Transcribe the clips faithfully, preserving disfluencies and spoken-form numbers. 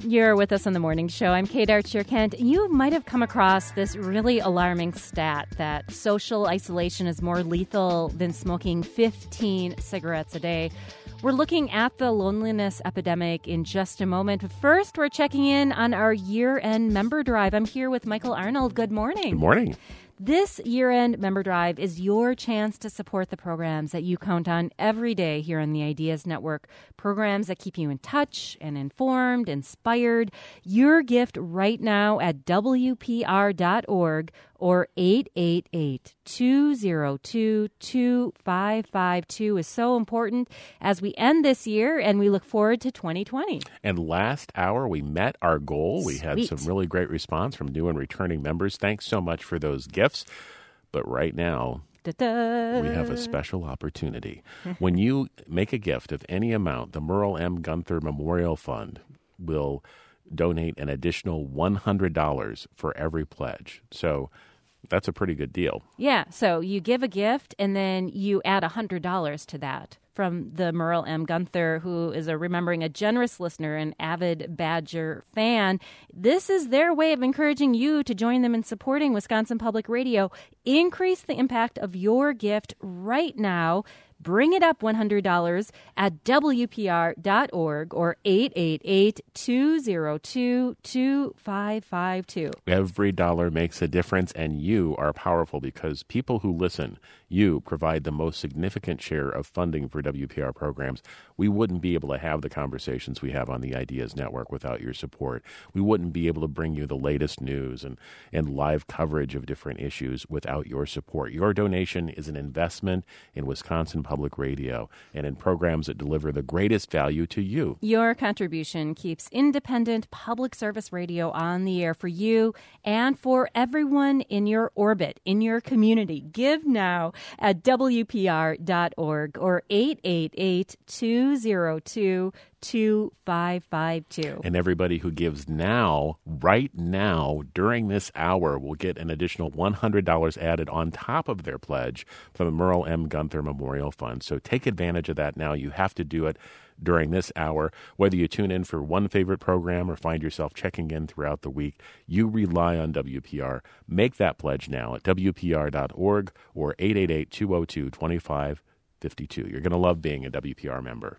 You're with us on the morning show. I'm Kate Archer-Kent. You might have come across this really alarming stat that social isolation is more lethal than smoking fifteen cigarettes a day. We're looking at the loneliness epidemic in just a moment. First, we're checking in on our year-end member drive. I'm here with Michael Arnold. Good morning. Good morning. This year-end member drive is your chance to support the programs that you count on every day here on the Ideas Network. Programs that keep you in touch and informed, inspired. Your gift right now at W P R dot org or eight eight eight, two zero two, two five five two is so important as we end this year and we look forward to twenty twenty. And last hour, we met our goal. We Sweet. had some really great response from new and returning members. Thanks so much for those gifts. But right now, Da-da. we have a special opportunity. When you make a gift of any amount, the Merle M. Gunther Memorial Fund will donate an additional one hundred dollars for every pledge. So that's a pretty good deal. Yeah, so you give a gift and then you add one hundred dollars to that from the Merle M. Gunther, who is a remembering a generous listener and avid Badger fan. This is their way of encouraging you to join them in supporting Wisconsin Public Radio. Increase the impact of your gift right now. Bring it up one hundred dollars at W P R dot org or eight eight eight, two zero two, two five five two. Every dollar makes a difference, and you are powerful because people who listen, you provide the most significant share of funding for W P R programs. We wouldn't be able to have the conversations we have on the Ideas Network without your support. We wouldn't be able to bring you the latest news and, and live coverage of different issues without your support. Your donation is an investment in Wisconsin Public Radio and in programs that deliver the greatest value to you. Your contribution keeps independent public service radio on the air for you and for everyone in your orbit, in your community. Give now at W P R dot org or eight eight eight, two zero two, two five five two. And everybody who gives now, right now, during this hour, will get an additional one hundred dollars added on top of their pledge from the Merle M. Gunther Memorial Fund. So take advantage of that now. You have to do it during this hour. Whether you tune in for one favorite program or find yourself checking in throughout the week, you rely on W P R. Make that pledge now at W P R dot org or eight eight eight, two zero two, two five five two. You're going to love being a W P R member.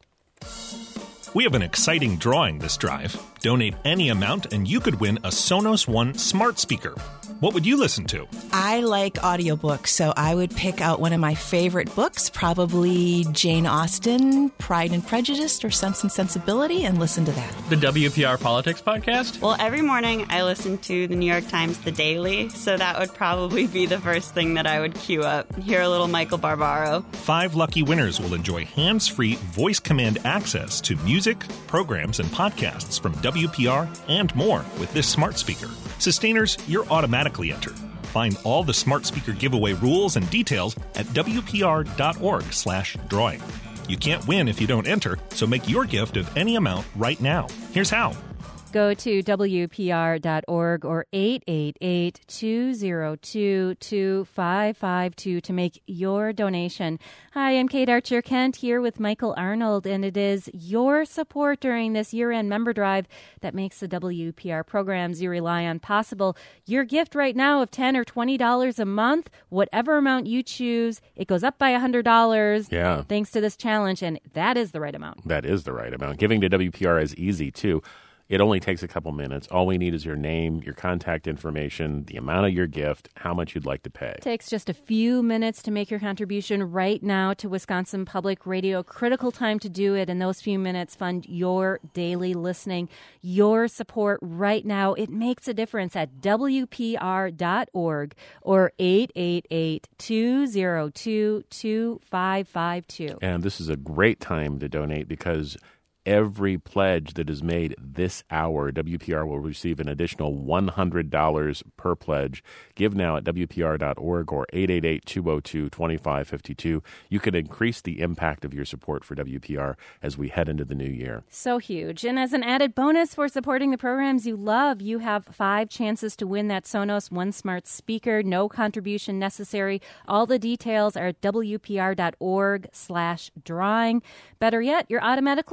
We have an exciting drawing this drive. Donate any amount and you could win a Sonos One smart speaker. What would you listen to? I like audiobooks, so I would pick out one of my favorite books, probably Jane Austen, Pride and Prejudice, or Sense and Sensibility, and listen to that. The W P R Politics Podcast? Well, every morning I listen to the New York Times The Daily, so that would probably be the first thing that I would queue up. Hear a little Michael Barbaro. Five lucky winners will enjoy hands-free voice command access to music, programs, and podcasts from W P R and more with this smart speaker. Sustainers, you're automatically entered. Find all the smart speaker giveaway rules and details at W P R dot org slash drawing. You can't win if you don't enter, so make your gift of any amount right now. Here's how. Go to W P R dot org or eight eight eight, two zero two, two five five two to make your donation. Hi, I'm Kate Archer-Kent here with Michael Arnold, and it is your support during this year-end member drive that makes the W P R programs you rely on possible. Your gift right now of ten dollars or twenty dollars a month, whatever amount you choose, it goes up by one hundred dollars Yeah. thanks to this challenge, and that is the right amount. That is the right amount. Giving to W P R is easy, too. It only takes a couple minutes. All we need is your name, your contact information, the amount of your gift, how much you'd like to pay. Takes just a few minutes to make your contribution right now to Wisconsin Public Radio. Critical time to do it, and those few minutes fund your daily listening. Your support right now, it makes a difference at W P R dot org or eight eight eight, two zero two, two five five two. And this is a great time to donate because every pledge that is made this hour, W P R will receive an additional one hundred dollars per pledge. Give now at W P R dot org or eight eight eight, two zero two, two five five two. You can increase the impact of your support for W P R as we head into the new year. So huge. And as an added bonus for supporting the programs you love, you have five chances to win that Sonos One smart speaker. No contribution necessary. All the details are at W P R dot org slash drawing. Better yet, you're automatically entered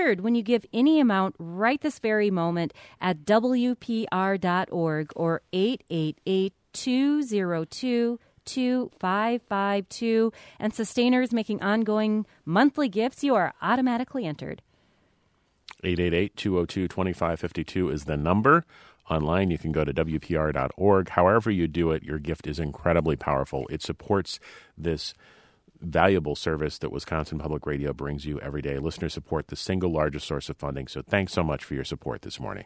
entered when you give any amount right this very moment at W P R dot org or eight eight eight, two zero two, two five five two. And sustainers making ongoing monthly gifts, you are automatically entered. eight eight eight, two oh two, two five five two is the number. Online, you can go to W P R dot org. However you do it, your gift is incredibly powerful. It supports this valuable service that Wisconsin Public Radio brings you every day. Listeners support the single largest source of funding. So thanks so much for your support this morning.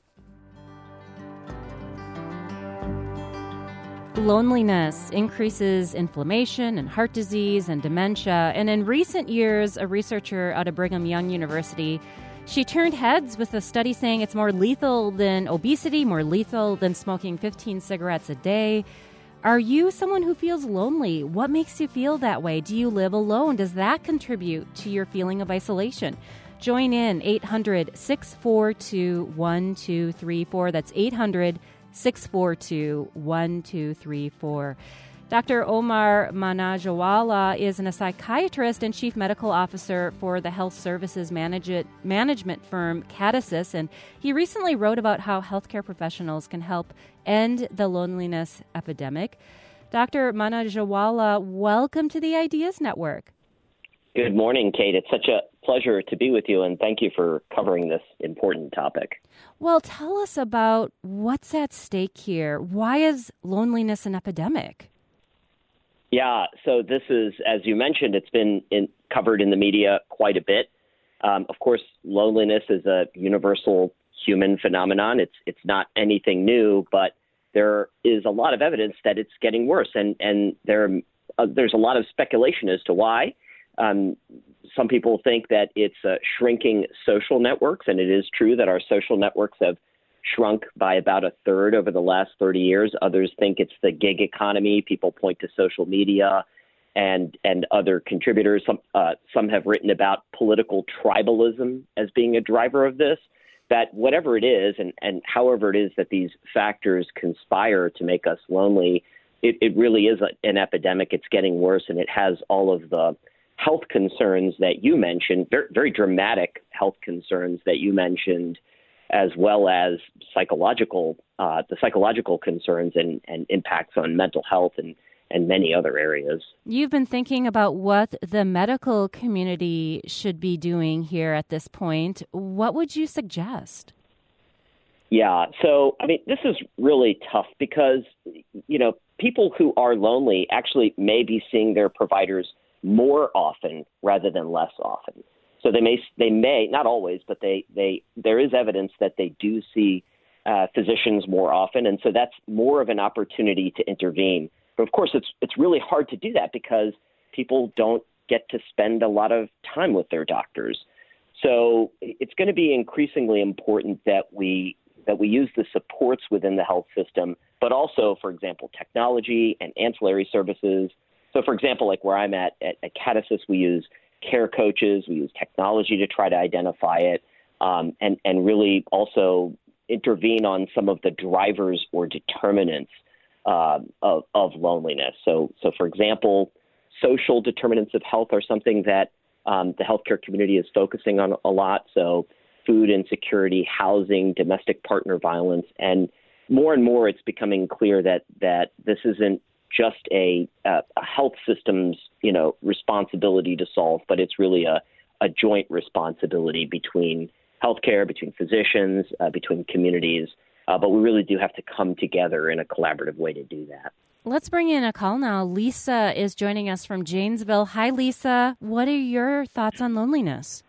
Loneliness increases inflammation and heart disease and dementia. And in recent years, a researcher out of Brigham Young University, she turned heads with a study saying it's more lethal than obesity, more lethal than smoking fifteen cigarettes a day. Are you someone who feels lonely? What makes you feel that way? Do you live alone? Does that contribute to your feeling of isolation? Join in eight hundred, six four two, one two three four. That's eight hundred, six four two, one two three four. Doctor Omar Manajawala is a psychiatrist and chief medical officer for the health services manage- management firm Cadasys, and he recently wrote about how healthcare professionals can help end the loneliness epidemic. Doctor Manajawala, welcome to the Ideas Network. Good morning, Kate. It's such a pleasure to be with you, and thank you for covering this important topic. Well, tell us about what's at stake here. Why is loneliness an epidemic? Yeah, so this is, as you mentioned, it's been in, covered in the media quite a bit. Um, of course, loneliness is a universal human phenomenon. It's it's not anything new, but there is a lot of evidence that it's getting worse, and and there uh, there's a lot of speculation as to why. Um, some people think that it's uh, shrinking social networks, and it is true that our social networks have shrunk by about a third over the last thirty years. Others think it's the gig economy. People point to social media and and other contributors. Some uh, some have written about political tribalism as being a driver of this. That whatever it is, and, and however it is that these factors conspire to make us lonely, it, it really is a, an epidemic. It's getting worse, and it has all of the health concerns that you mentioned, very, very dramatic health concerns that you mentioned, as well as psychological, uh, the psychological concerns and, and impacts on mental health and, and many other areas. You've been thinking about what the medical community should be doing here at this point. What would you suggest? Yeah, so, I mean, this is really tough because, you know, people who are lonely actually may be seeing their providers more often rather than less often. So they may, they may not always, but they, they there is evidence that they do see uh, physicians more often, and so that's more of an opportunity to intervene. But of course, it's it's really hard to do that because people don't get to spend a lot of time with their doctors. So it's going to be increasingly important that we that we use the supports within the health system, but also, for example, technology and ancillary services. So, for example, like where I'm at at, at Cadasys, we use care coaches, we use technology to try to identify it, um, and, and really also intervene on some of the drivers or determinants uh, of, of loneliness. So, so, for example, social determinants of health are something that um, the healthcare community is focusing on a lot. So food insecurity, housing, domestic partner violence, and more and more it's becoming clear that that this isn't just a, uh, a health system's, you know, responsibility to solve, but it's really a, a joint responsibility between healthcare, between physicians, uh, between communities. Uh, but we really do have to come together in a collaborative way to do that. Let's bring in a call now. Lisa is joining us from Janesville. Hi, Lisa. What are your thoughts on loneliness?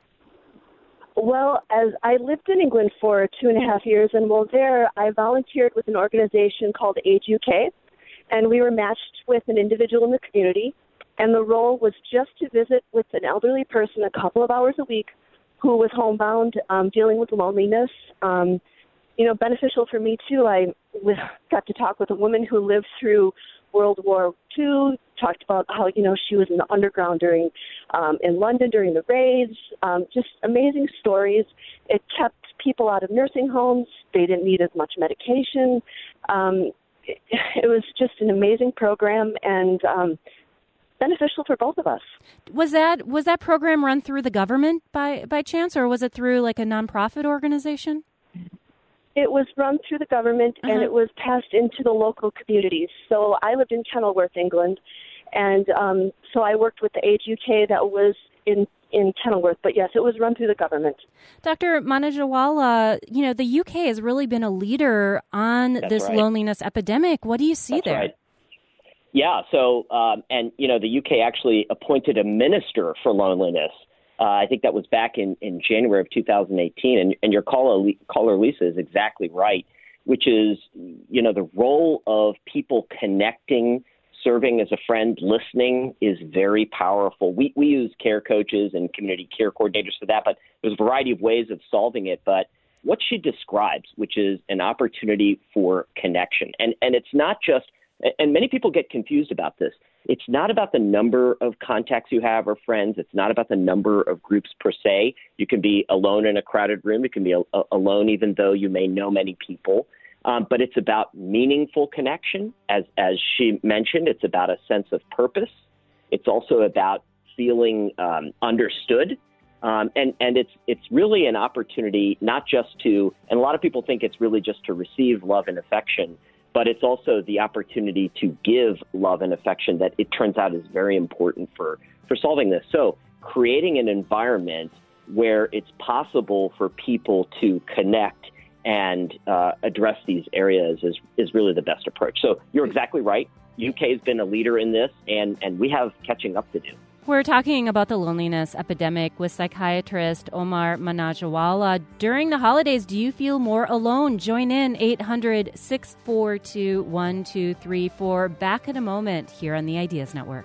Well, as I lived in England for two and a half years, and while there, I volunteered with an organization called Age U K. And we were matched with an individual in the community, and the role was just to visit with an elderly person a couple of hours a week who was homebound, um, dealing with loneliness. Um, you know, beneficial for me, too. I got to talk with a woman who lived through World War Two, talked about how, you know, she was in the underground during, um, in London during the raids, um, just amazing stories. It kept people out of nursing homes. They didn't need as much medication. Um, It was just an amazing program, and um, beneficial for both of us. Was that was that program run through the government by, by chance, or was it through like a nonprofit organization? It was run through the government, uh-huh. and it was passed into the local communities. So I lived in Kenilworth, England, and um, so I worked with the Age U K that was in, in Kenilworth. But yes, it was run through the government. Doctor Manojawala, you know, the U K has really been a leader on That's this right. loneliness epidemic. What do you see That's there? Right. Yeah, so, um, and, you know, the U K actually appointed a minister for loneliness. Uh, I think that was back in, in January of two thousand eighteen. And, and your caller, caller, Lisa, is exactly right, which is, you know, the role of people connecting, serving as a friend, listening is very powerful. We, we use care coaches and community care coordinators for that, but there's a variety of ways of solving it. But what she describes, which is an opportunity for connection, and, and it's not just, and many people get confused about this. It's not about the number of contacts you have or friends. It's not about the number of groups per se. You can be alone in a crowded room. You can be a, a, alone even though you may know many people. Um, but it's about meaningful connection. As, as she mentioned, it's about a sense of purpose. It's also about feeling um, understood. Um, and, and it's it's really an opportunity not just to, and a lot of people think it's really just to receive love and affection, but it's also the opportunity to give love and affection that it turns out is very important for, for solving this. So creating an environment where it's possible for people to connect and uh, address these areas is, is really the best approach. So you're exactly right. U K has been a leader in this, and, and we have catching up to do. We're talking about the loneliness epidemic with psychiatrist Omar Manojawala. During the holidays, do you feel more alone? Join in eight hundred, six four two, one two three four. Back in a moment here on the Ideas Network.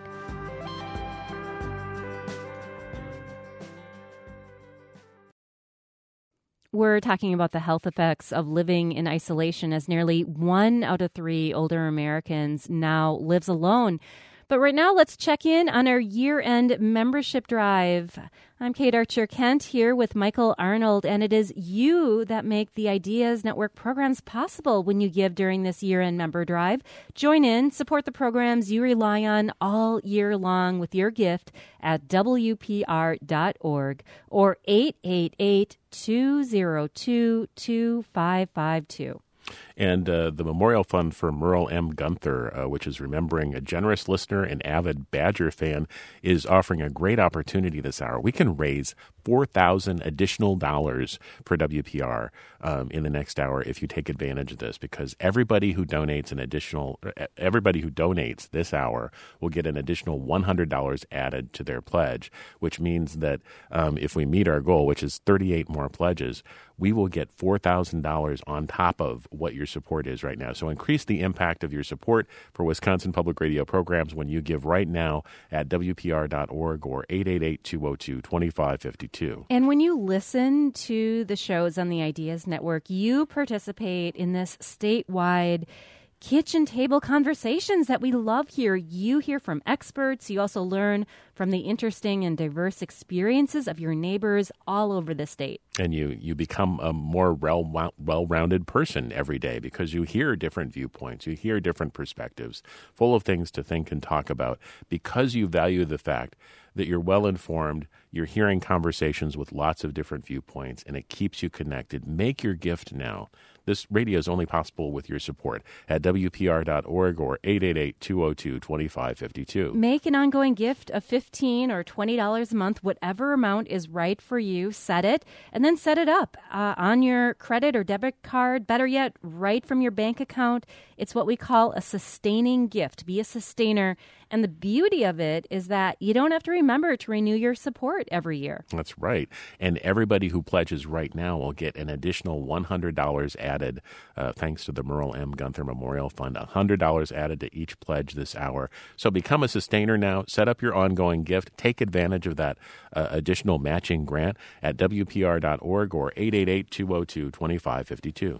We're talking about the health effects of living in isolation, as nearly one out of three older Americans now lives alone. But right now, let's check in on our year-end membership drive. I'm Kate Archer-Kent here with Michael Arnold, and it is you that make the Ideas Network programs possible when you give during this year-end member drive. Join in, support the programs you rely on all year long with your gift at W P R dot org or eight eight eight, two zero two, two five five two. And uh, the Memorial Fund for Merle M. Gunther, uh, which is remembering a generous listener and avid Badger fan, is offering a great opportunity this hour. We can raise four thousand dollars additional dollars for W P R um, in the next hour if you take advantage of this, because everybody who donates an additional, everybody who donates this hour will get an additional one hundred dollars added to their pledge, which means that um, if we meet our goal, which is thirty-eight more pledges, we will get four thousand dollars on top of what your support is right now. So increase the impact of your support for Wisconsin Public Radio programs when you give right now at W P R dot org or eight eight eight, two oh two, two five five two. And when you listen to the shows on the Ideas Network, you participate in this statewide kitchen table conversations that we love here. You hear from experts. You also learn from the interesting and diverse experiences of your neighbors all over the state. And you, you become a more well, well-rounded person every day because you hear different viewpoints. You hear different perspectives, full of things to think and talk about, because you value the fact that you're well-informed, you're hearing conversations with lots of different viewpoints, and it keeps you connected. Make your gift now. This radio is only possible with your support at W P R dot org or eight eight eight, two oh two, two five five two. Make an ongoing gift of fifteen dollars or twenty dollars a month, whatever amount is right for you. Set it, and then set it up uh, on your credit or debit card. Better yet, right from your bank account. It's what we call a sustaining gift. Be a sustainer. And the beauty of it is that you don't have to remember to renew your support every year. That's right. And everybody who pledges right now will get an additional one hundred dollars added uh, thanks to the Merle M. Gunther Memorial Fund. one hundred dollars added to each pledge this hour. So become a sustainer now. Set up your ongoing gift. Take advantage of that uh, additional matching grant at W P R dot org or eight eight eight, two oh two, two five five two.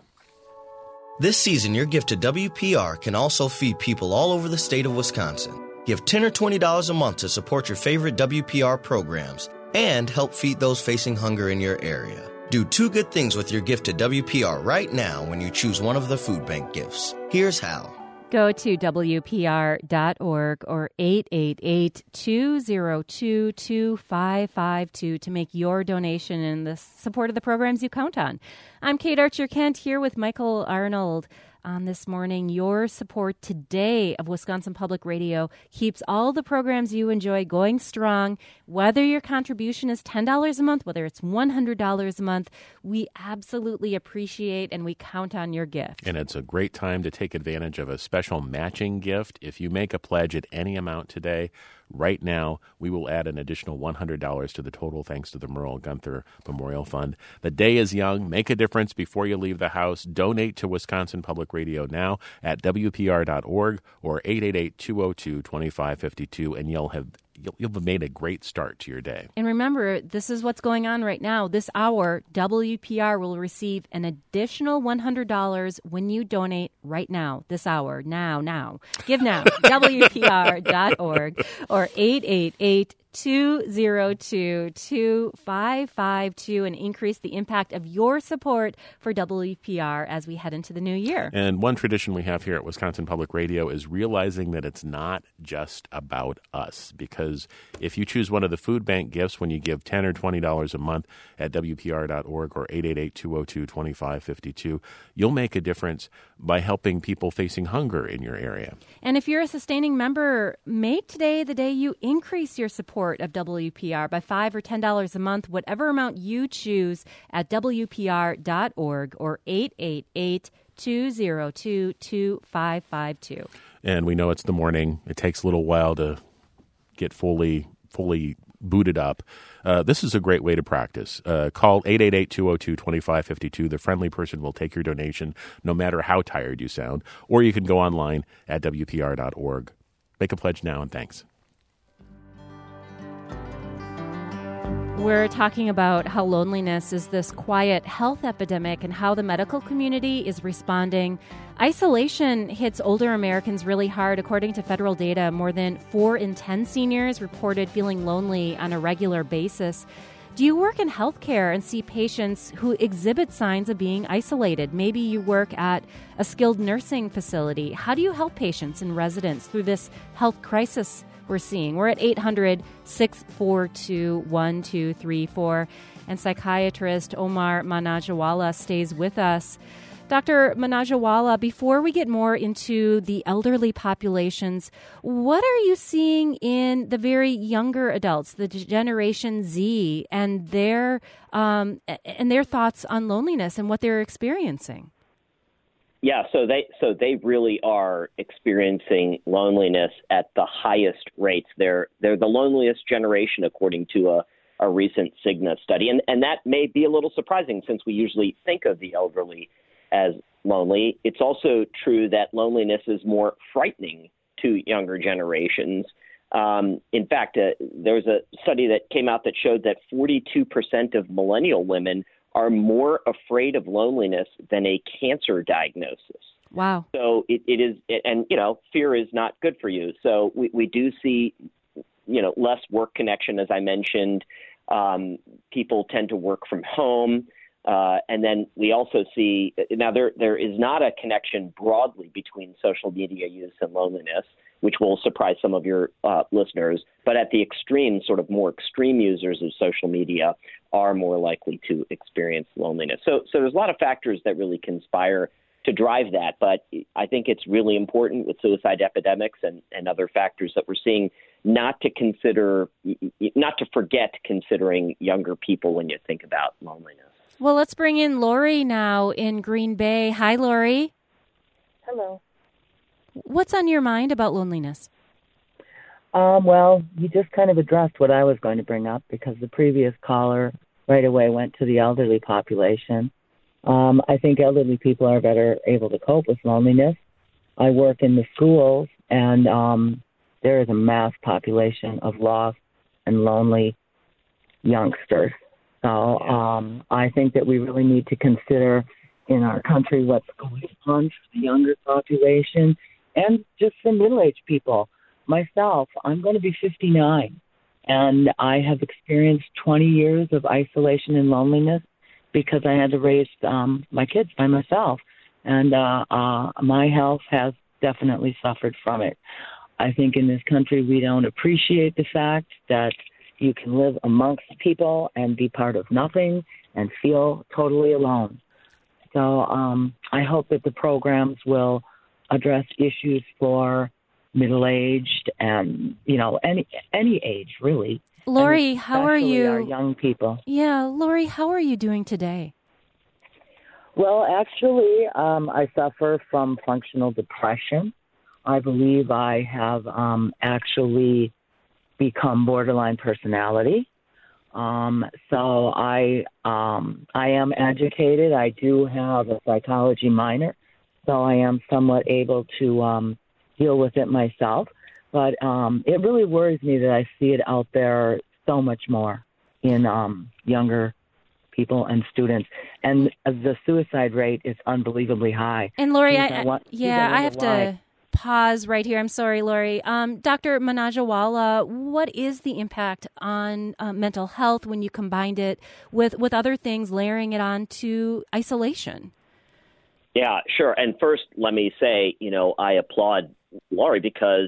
This season, your gift to W P R can also feed people all over the state of Wisconsin. Give ten dollars or twenty dollars a month to support your favorite W P R programs and help feed those facing hunger in your area. Do two good things with your gift to W P R right now when you choose one of the food bank gifts. Here's how. Go to W P R dot org or eight eight eight, two zero two, two five five two to make your donation in the support of the programs you count on. I'm Kate Archer-Kent here with Michael Arnold. On this morning, your support today of Wisconsin Public Radio keeps all the programs you enjoy going strong. Whether your contribution is ten dollars a month, whether it's one hundred dollars a month, we absolutely appreciate and we count on your gift. And it's a great time to take advantage of a special matching gift. If you make a pledge at any amount today, right now, we will add an additional one hundred dollars to the total thanks to the Merle Gunther Memorial Fund. The day is young. Make a difference before you leave the house. Donate to Wisconsin Public Radio now at W P R dot org or eight eight eight, two zero two, two five five two, and you'll have You'll, you'll have made a great start to your day. And remember, this is what's going on right now. This hour, W P R will receive an additional one hundred dollars when you donate right now, this hour, now, now. Give now, W P R dot org or eight eight eight, two zero two, two five five two and increase the impact of your support for W P R as we head into the new year. And one tradition we have here at Wisconsin Public Radio is realizing that it's not just about us, because if you choose one of the food bank gifts when you give ten dollars or twenty dollars a month at W P R dot org or eight eight eight, two zero two, two five five two, you'll make a difference by helping people facing hunger in your area. And if you're a sustaining member, make today the day you increase your support of W P R by five dollars or ten dollars a month, whatever amount you choose at W P R dot org or eight eight eight, two zero two, two five five two. And we know it's the morning. It takes a little while to get fully fully booted up. Uh, this is a great way to practice. Uh, call eight eight eight, two zero two, two five five two. The friendly person will take your donation no matter how tired you sound. Or you can go online at W P R dot org. Make a pledge now, and thanks. We're talking about how loneliness is this quiet health epidemic and how the medical community is responding. Isolation hits older Americans really hard. According to federal data, more than four in ten seniors reported feeling lonely on a regular basis. Do you work in healthcare and see patients who exhibit signs of being isolated? Maybe you work at a skilled nursing facility. How do you help patients and residents through this health crisis we're seeing? We're at eight hundred, six four two, one two three four, and psychiatrist Omar Manajawala stays with us. Doctor Manajawala, before we get more into the elderly populations, what are you seeing in the very younger adults, the Generation Z, and their um, and their thoughts on loneliness and what they're experiencing? Yeah, so they so they really are experiencing loneliness at the highest rates. They're they're the loneliest generation, according to a, a recent Cigna study, and and that may be a little surprising since we usually think of the elderly as lonely. It's also true that loneliness is more frightening to younger generations. Um, in fact, uh, there was a study that came out that showed that forty-two percent of millennial women are more afraid of loneliness than a cancer diagnosis. Wow. So it, it is, and, you know, fear is not good for you. So we, we do see, you know, less work connection, as I mentioned. Um, people tend to work from home. Uh, and then we also see, now there there is not a connection broadly between social media use and loneliness, which will surprise some of your uh, listeners. But at the extreme, sort of more extreme users of social media are more likely to experience loneliness. So, so there's a lot of factors that really conspire to drive that. But I think it's really important with suicide epidemics and, and other factors that we're seeing not to consider, not to forget considering younger people when you think about loneliness. Well, let's bring in Lori now in Green Bay. Hi, Lori. Hello. What's on your mind about loneliness? Um, well, you just kind of addressed what I was going to bring up because the previous caller right away went to the elderly population. Um, I think elderly people are better able to cope with loneliness. I work in the schools, and um, there is a mass population of lost and lonely youngsters. So um, I think that we really need to consider in our country what's going on for the younger population and just the middle-aged people. Myself, I'm going to be fifty-nine, and I have experienced twenty years of isolation and loneliness because I had to raise um, my kids by myself. And uh, uh, my health has definitely suffered from it. I think in this country we don't appreciate the fact that you can live amongst people and be part of nothing and feel totally alone. So um, I hope that the programs will address issues for middle-aged and, you know, any any age, really. Lori, how are you? Our young people. Yeah, Lori, how are you doing today? Well, actually, um, I suffer from functional depression. I believe I have um, actually become borderline personality. Um, so I um, I am educated. I do have a psychology minor, so I am somewhat able to um, deal with it myself. But um, it really worries me that I see it out there so much more in um, younger people and students. And the suicide rate is unbelievably high. And Lori, Geez, I, I want, yeah, I I have why. to pause right here. I'm sorry, Lori. Um, Doctor Manajawala, what is the impact on uh, mental health when you combined it with, with other things, layering it on to isolation? Yeah, sure. And first, let me say, you know, I applaud Lori because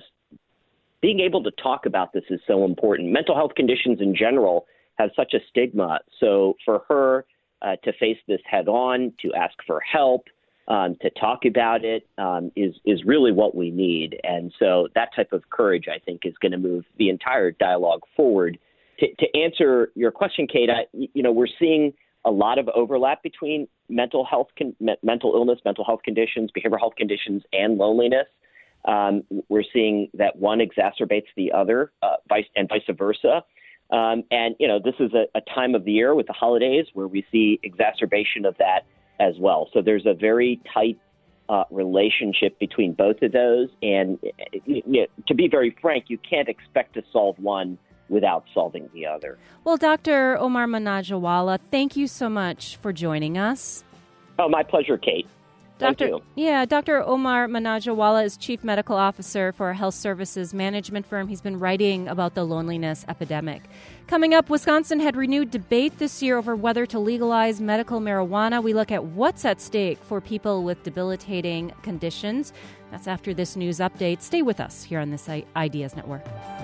being able to talk about this is so important. Mental health conditions in general have such a stigma. So for her uh, to face this head on, to ask for help, um, to talk about it um, is, is really what we need. And so that type of courage, I think, is going to move the entire dialogue forward. To, to answer your question, Kate, I, you know, we're seeing a lot of overlap between mental health, con- mental illness, mental health conditions, behavioral health conditions, and loneliness. Um, we're seeing that one exacerbates the other, uh, vice and vice versa. Um, and, you know, this is a, a time of the year with the holidays where we see exacerbation of that as well. So there's a very tight uh, relationship between both of those. And you know, to be very frank, you can't expect to solve one without solving the other. Well, Doctor Omar Manajawala, thank you so much for joining us. Oh, my pleasure, Kate. Thank Doctor you. Yeah, Doctor Omar Manajawala is Chief Medical Officer for a health services management firm. He's been writing about the loneliness epidemic. Coming up, Wisconsin had renewed debate this year over whether to legalize medical marijuana. We look at what's at stake for people with debilitating conditions. That's after this news update. Stay with us here on this Ideas Network.